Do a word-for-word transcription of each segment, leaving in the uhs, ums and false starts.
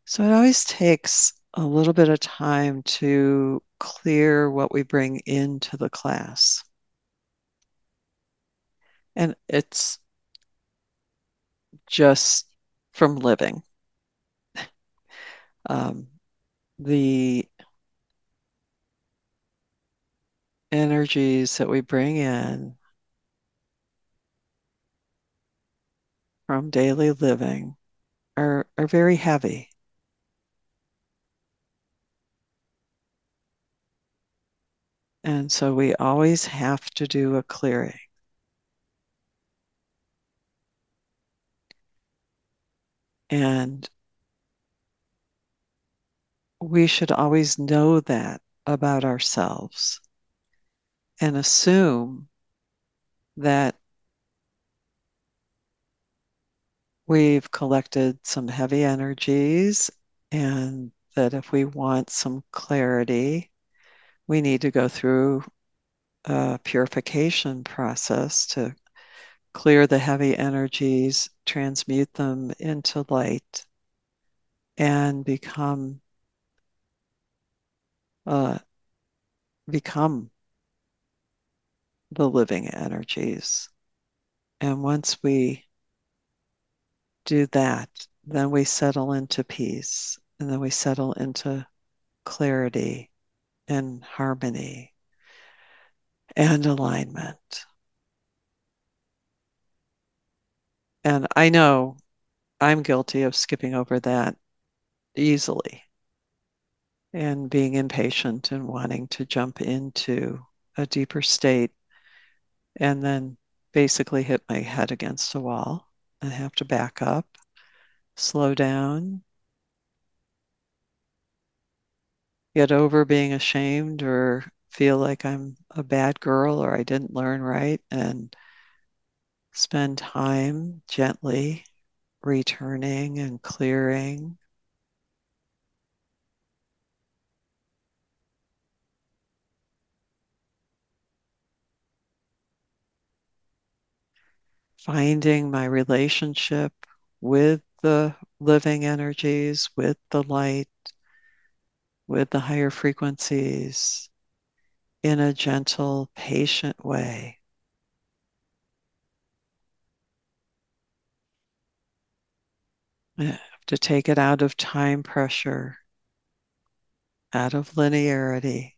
So it always takes a little bit of time to clear what we bring into the class. And it's just from living. Um, the energies that we bring in from daily living are, are very heavy. And so we always have to do a clearing. And we should always know that about ourselves and assume that we've collected some heavy energies, and that if we want some clarity, we need to go through a purification process to clear the heavy energies, transmute them into light, and become uh, become the living energies. And once we do that, then we settle into peace, and then we settle into clarity and harmony and alignment. And I know I'm guilty of skipping over that easily and being impatient and wanting to jump into a deeper state and then basically hit my head against a wall and have to back up, slow down, get over being ashamed or feel like I'm a bad girl or I didn't learn right, and spend time gently returning and clearing. Finding my relationship with the living energies, with the light, with the higher frequencies in a gentle, patient way. I have to take it out of time pressure, out of linearity.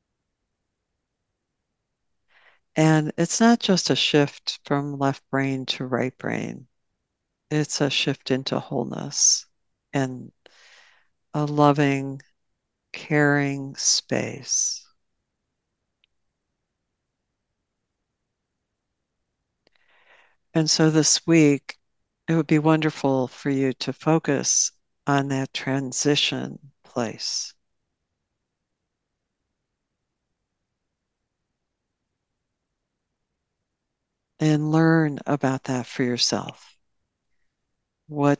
And it's not just a shift from left brain to right brain, it's a shift into wholeness and a loving, caring space. And so this week, it would be wonderful for you to focus on that transition place and learn about that for yourself. What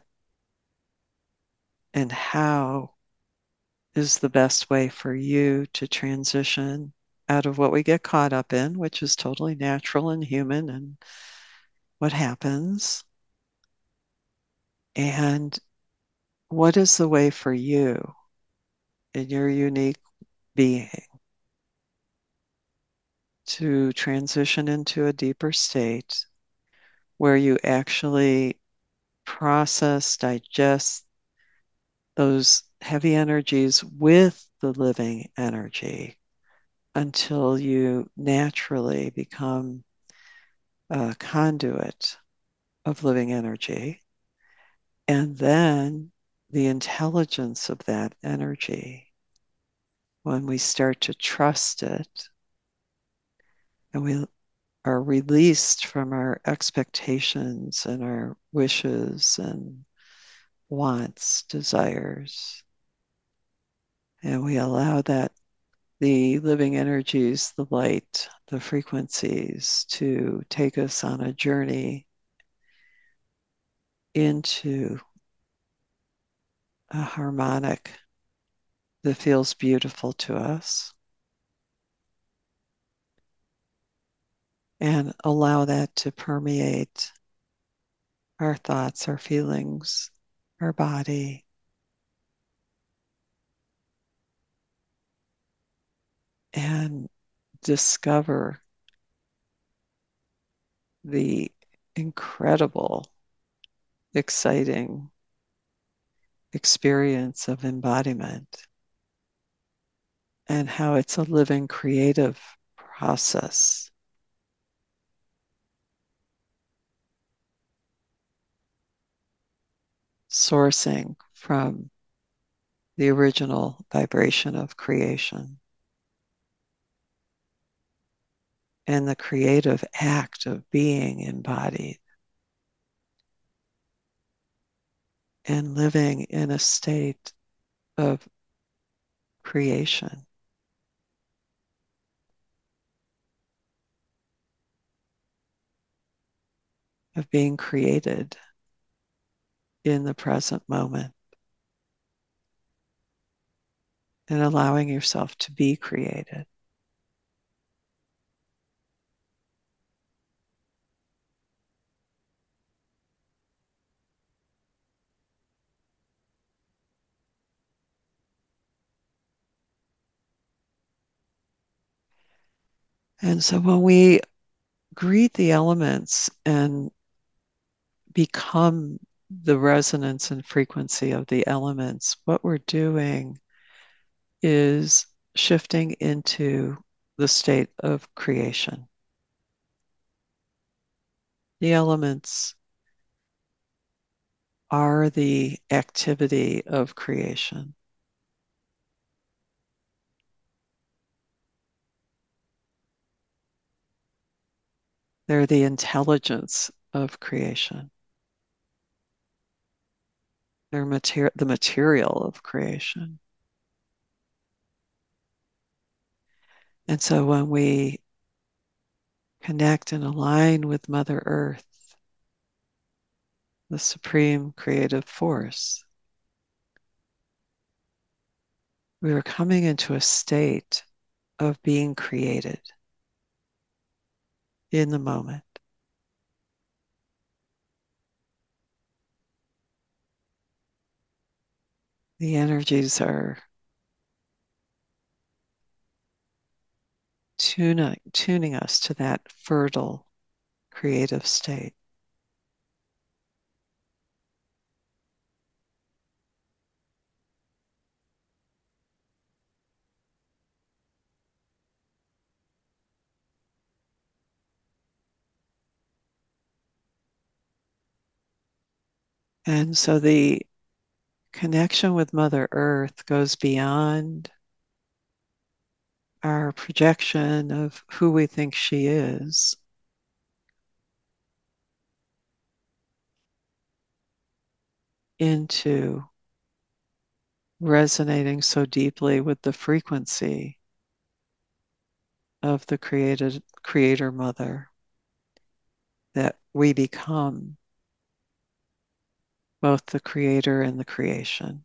and how is the best way for you to transition out of what we get caught up in, which is totally natural and human and what happens, and what is the way for you in your unique being to transition into a deeper state where you actually process, digest those heavy energies with the living energy until you naturally become a conduit of living energy. And then the intelligence of that energy, when we start to trust it and we are released from our expectations and our wishes and wants, desires, and we allow that the living energies, the light, the frequencies to take us on a journey into a harmonic that feels beautiful to us, and allow that to permeate our thoughts, our feelings, our body, discover the incredible, exciting experience of embodiment and how it's a living creative process. Sourcing from the original vibration of creation and the creative act of being embodied and living in a state of creation, of being created in the present moment and allowing yourself to be created. And so when we greet the elements and become the resonance and frequency of the elements, what we're doing is shifting into the state of creation. The elements are the activity of creation. They're the intelligence of creation. They're mater- the material of creation. And so when we connect and align with Mother Earth, the supreme creative force, we are coming into a state of being created in the moment. The energies are tuning, tuning us to that fertile creative state. And so the connection with Mother Earth goes beyond our projection of who we think she is into resonating so deeply with the frequency of the created creator mother that we become both the creator and the creation.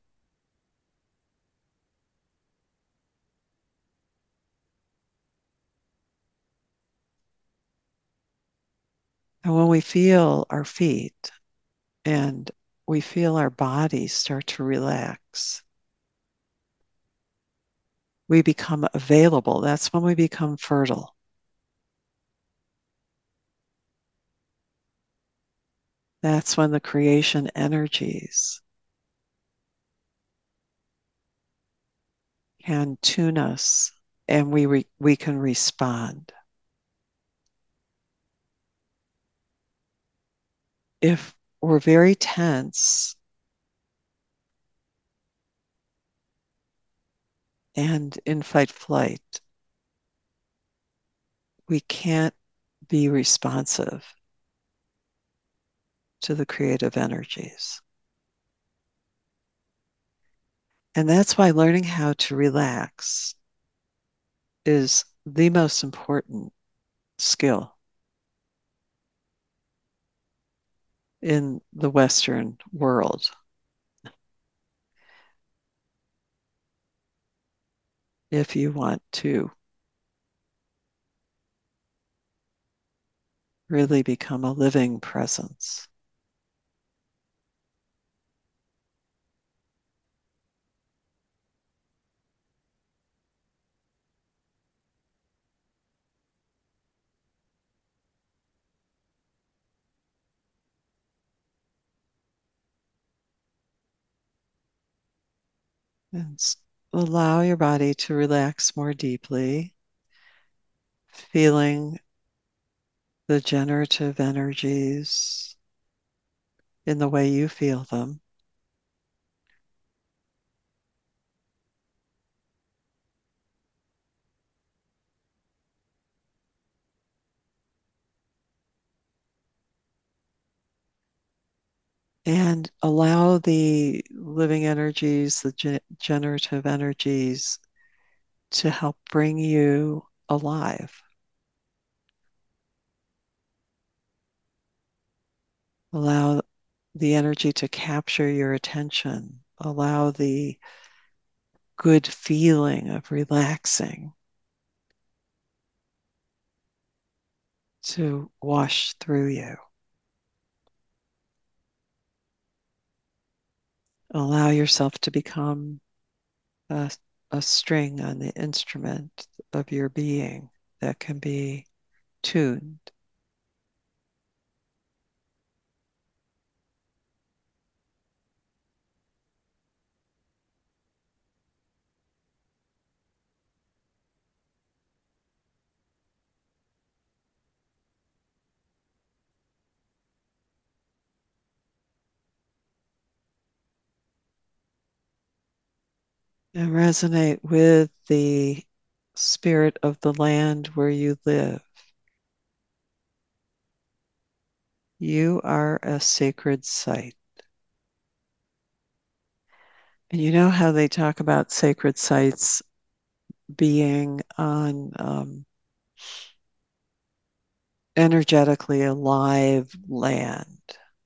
And when we feel our feet and we feel our bodies start to relax, we become available. That's when we become fertile. That's when the creation energies can tune us and we, re- we can respond. If we're very tense and in fight flight, we can't be responsive to the creative energies. And that's why learning how to relax is the most important skill in the Western world. If you want to really become a living presence. And allow your body to relax more deeply, feeling the generative energies in the way you feel them. And allow the living energies, the ge- generative energies, to help bring you alive. Allow the energy to capture your attention. Allow the good feeling of relaxing to wash through you. Allow yourself to become a, a string on the instrument of your being that can be tuned. And resonate with the spirit of the land where you live. You are a sacred site. And you know how they talk about sacred sites being on um, energetically alive land.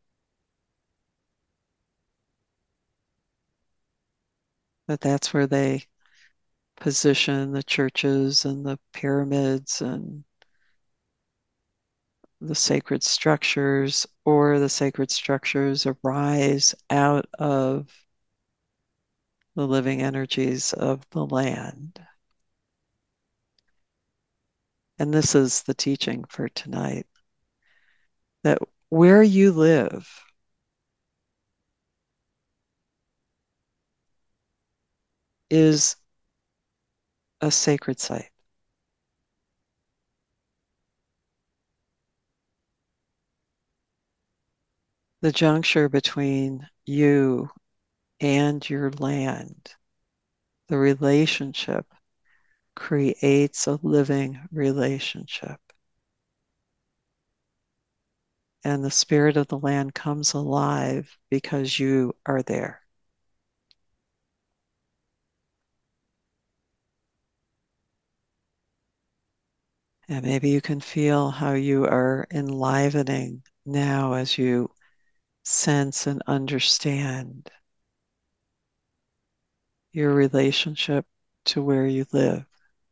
That that's where they position the churches and the pyramids and the sacred structures, or the sacred structures arise out of the living energies of the land. And this is the teaching for tonight, that where you live is a sacred site. The juncture between you and your land, the relationship creates a living relationship. And the spirit of the land comes alive because you are there. And maybe you can feel how you are enlivening now as you sense and understand your relationship to where you live.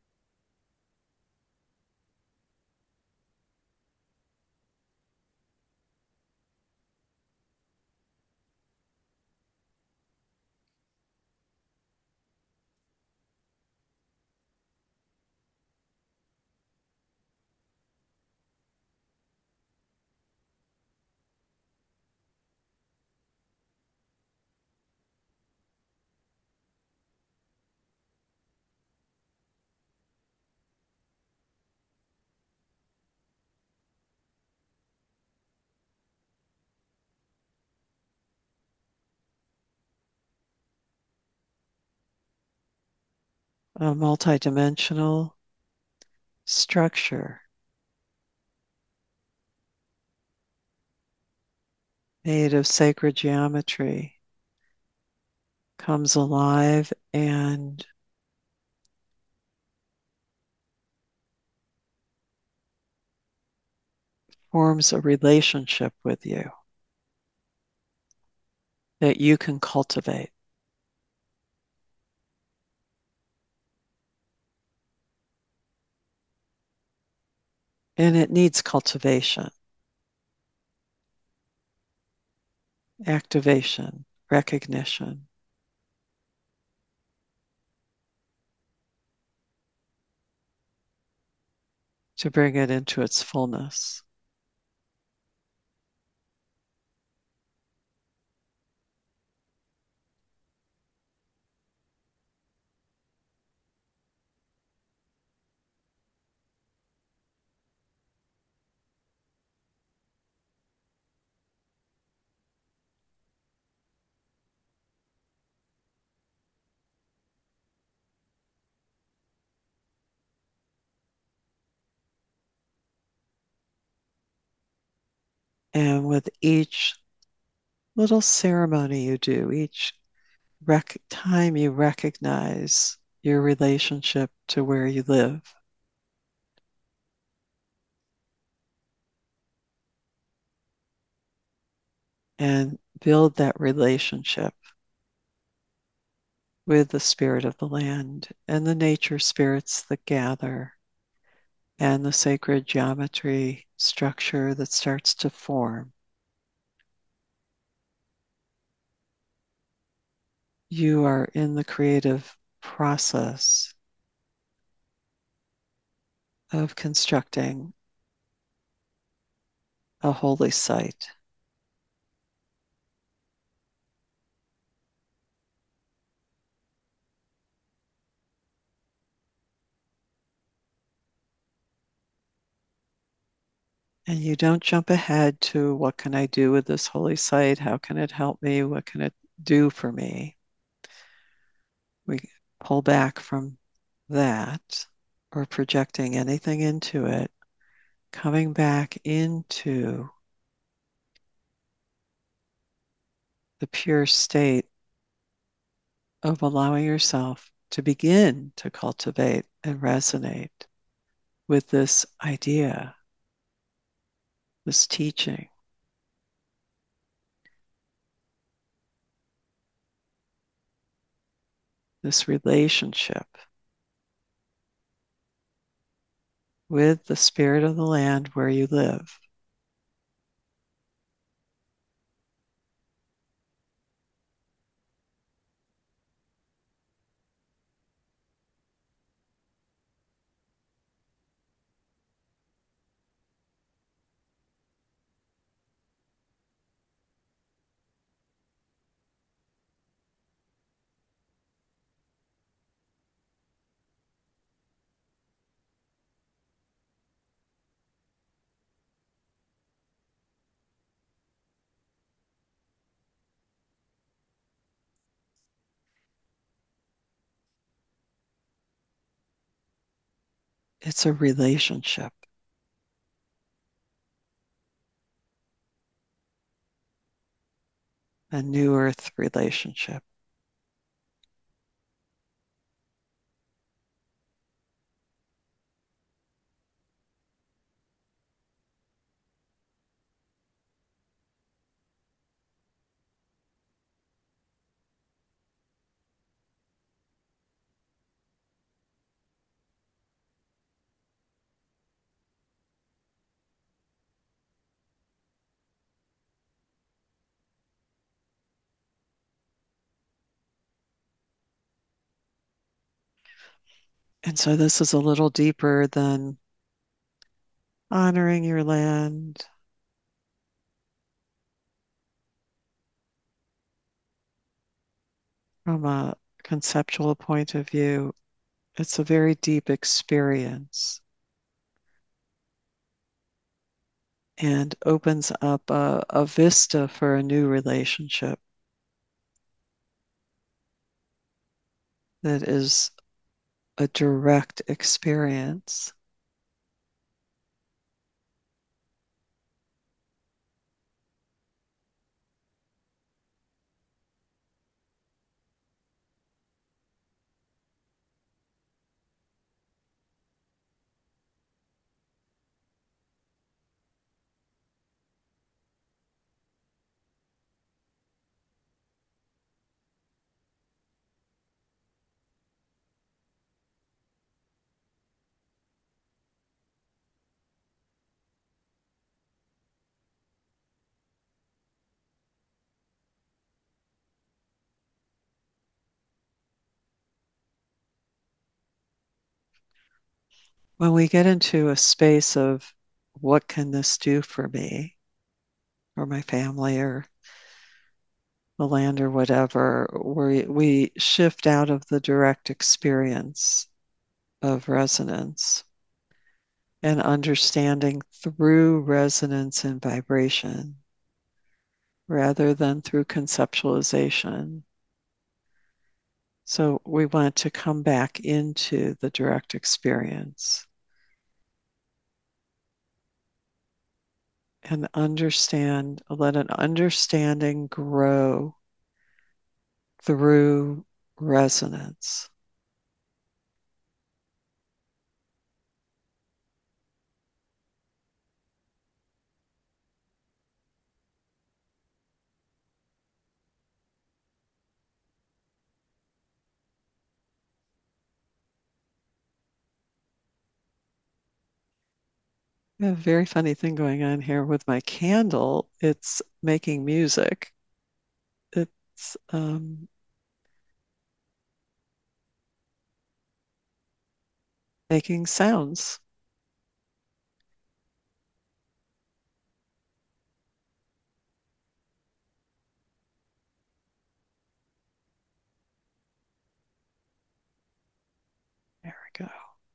A multidimensional structure made of sacred geometry comes alive and forms a relationship with you that you can cultivate. And it needs cultivation, activation, recognition to bring it into its fullness. And with each little ceremony you do, each rec- time you recognize your relationship to where you live, and build that relationship with the spirit of the land and the nature spirits that gather and the sacred geometry structure that starts to form. You are in the creative process of constructing a holy site. And you don't jump ahead to what can I do with this holy site? How can it help me? What can it do for me? We pull back from that or projecting anything into it, coming back into the pure state of allowing yourself to begin to cultivate and resonate with this idea, this teaching. This relationship with the spirit of the land where you live. It's a relationship, a new earth relationship. And so this is a little deeper than honoring your land, from a conceptual point of view. It's a very deep experience and opens up a, a vista for a new relationship that is a direct experience. When we get into a space of what can this do for me or my family or the land or whatever, we, we shift out of the direct experience of resonance and understanding through resonance and vibration rather than through conceptualization. So we want to come back into the direct experience. and understand, let an understanding grow through resonance. I have a very funny thing going on here with my candle. It's making music. It's um, making sounds. There we go.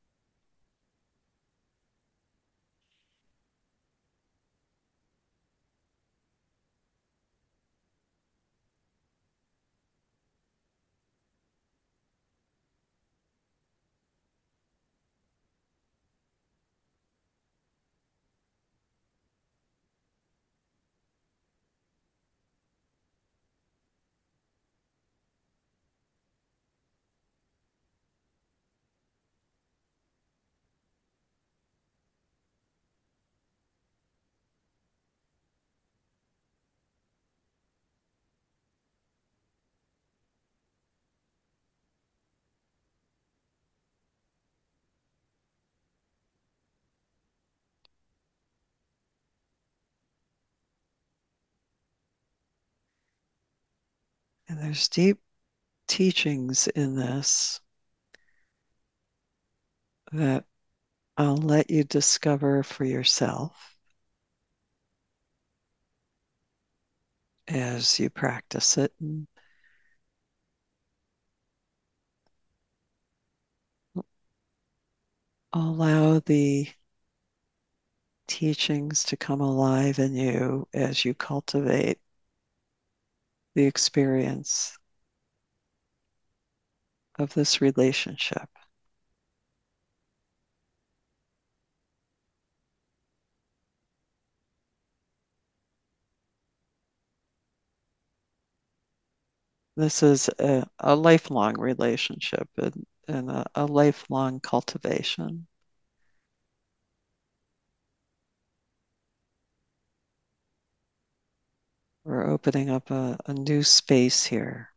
And there's deep teachings in this that I'll let you discover for yourself as you practice it and allow the teachings to come alive in you as you cultivate the experience of this relationship. This is a, a lifelong relationship and, and a, a lifelong cultivation. We're opening up a, a new space here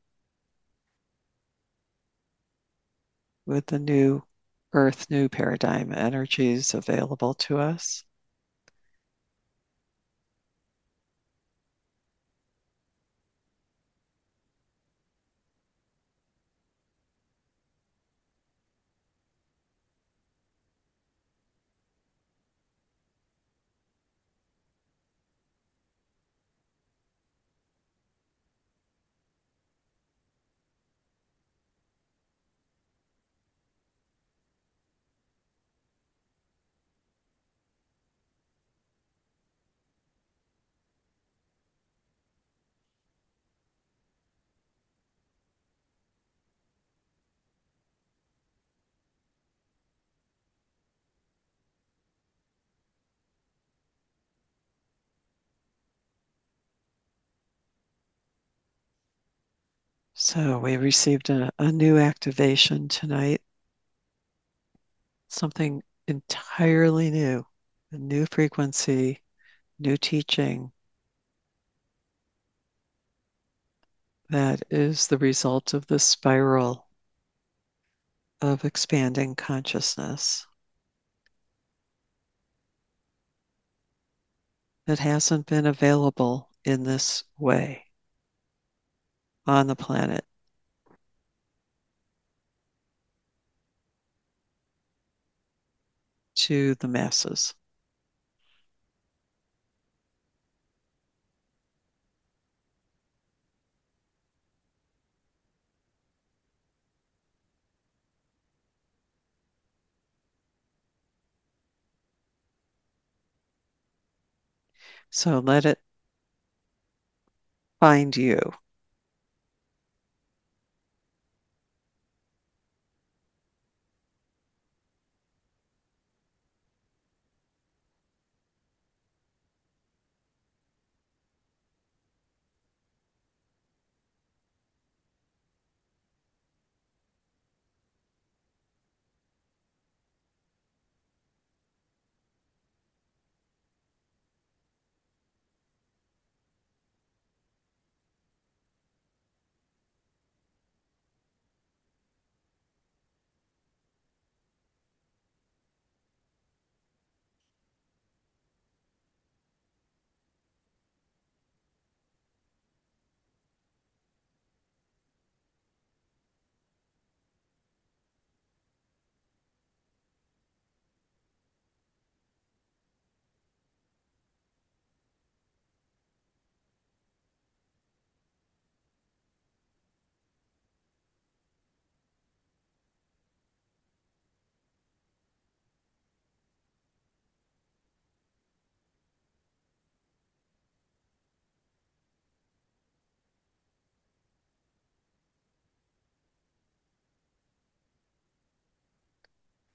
with the new earth, new paradigm energies available to us. So we received a, a new activation tonight, something entirely new, a new frequency, new teaching that is the result of the spiral of expanding consciousness that hasn't been available in this way on the planet to the masses. So let it find you.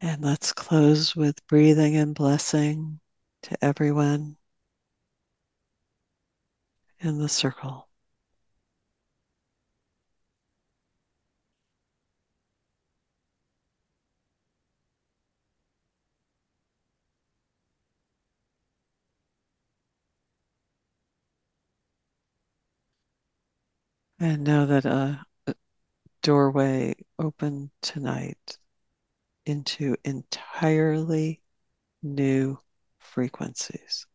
And let's close with breathing and blessing to everyone in the circle. And know that a doorway opened tonight into entirely new frequencies.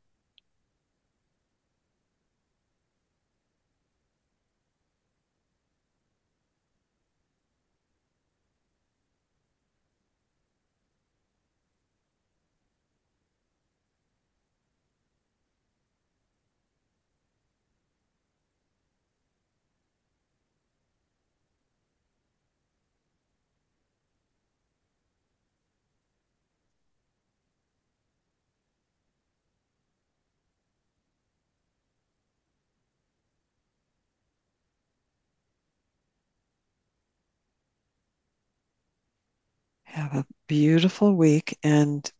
Have a beautiful week and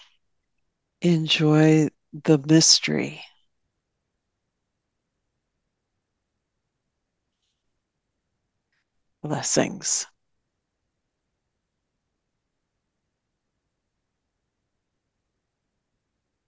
enjoy the mystery. Blessings.